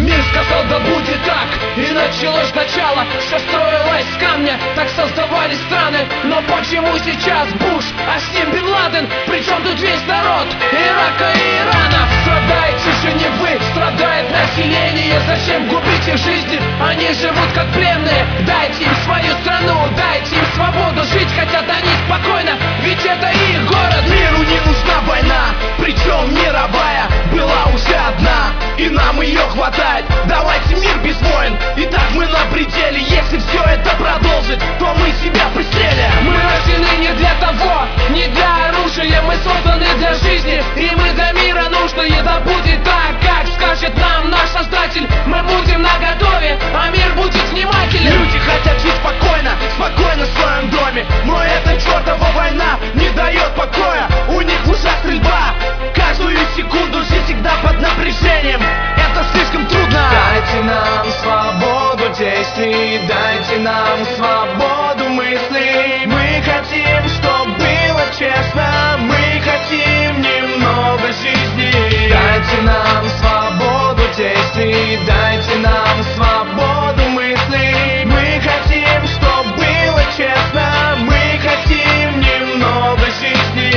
Мир сказал, да будет так, и началось начало. Все строилось с камня, так создавались страны. Но почему сейчас Буш, а с ним Бен Ладен? Причем тут весь народ Ирака и Ирана? Страдаете же не вы, страдает население. Зачем губить их жизни? Они живут как пленные. Дайте им свою страну, дайте им свободу. Жить хотят они спокойно, ведь это их город. Миру не нужна война, причем мировая. Была уже одна, и нам ее хватает. Давайте мир без войн, и так мы на пределе. Если все это продолжить, то мы себя пристрелим. Мы рождены не для того, не для оружия. Мы созданы для жизни, и мы для мира нужны. И да будет так, как скажет нам наш Создатель. Мы будем наготове, а мир будет внимателен. Люди хотят жить спокойно, спокойно в своем доме. Но эта чертова война не дает покоя. У них в ушах стрельба, каждую секунду жизнь всегда под напряжением. Это слишком трудно. Дайте нам свободу действий, дайте нам свободу мыслей. Мы хотим, чтоб было честно, мы хотим немного жизни. Дайте нам свободу действий, дайте нам свободу мыслей. Мы хотим, чтоб было честно, мы хотим немного жизни.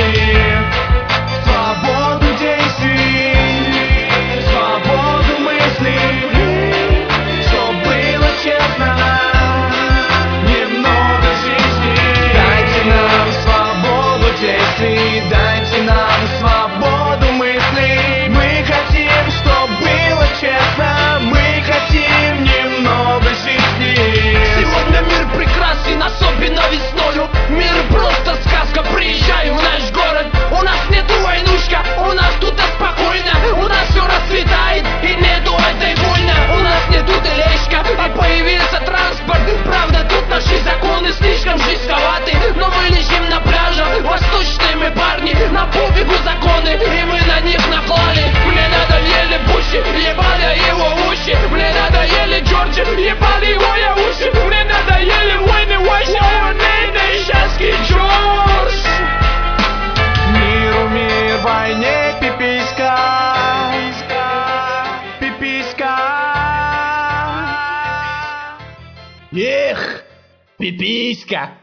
Свободу действий, свободу мыслей, чтоб было честно, немного жизни. Дайте нам свободу действий, дайте нам свободу мыслей. Мы хотим, чтоб было честно, мы хотим немного жизни. Сегодня мир прекрасен, особенно весною. Мир просто сказка, приезжай в наш город. У нас нету войнушка, у нас тут спокойно. У нас все расцветает и нету этой войны. У нас нету тележка, а появился транспорт. Правда, тут наши законы слишком жестковаты. Но мы лежим на пляже, восточные мы парни. На пофигу законы, и мы на них наклали. Мне надоели Буши, ебали его уши. Мне надоели Джорджи, ебали его я уши. Мне надоели войны, Джордж. Миру мир, войне пиписька, пиписька. Эх, пиписька.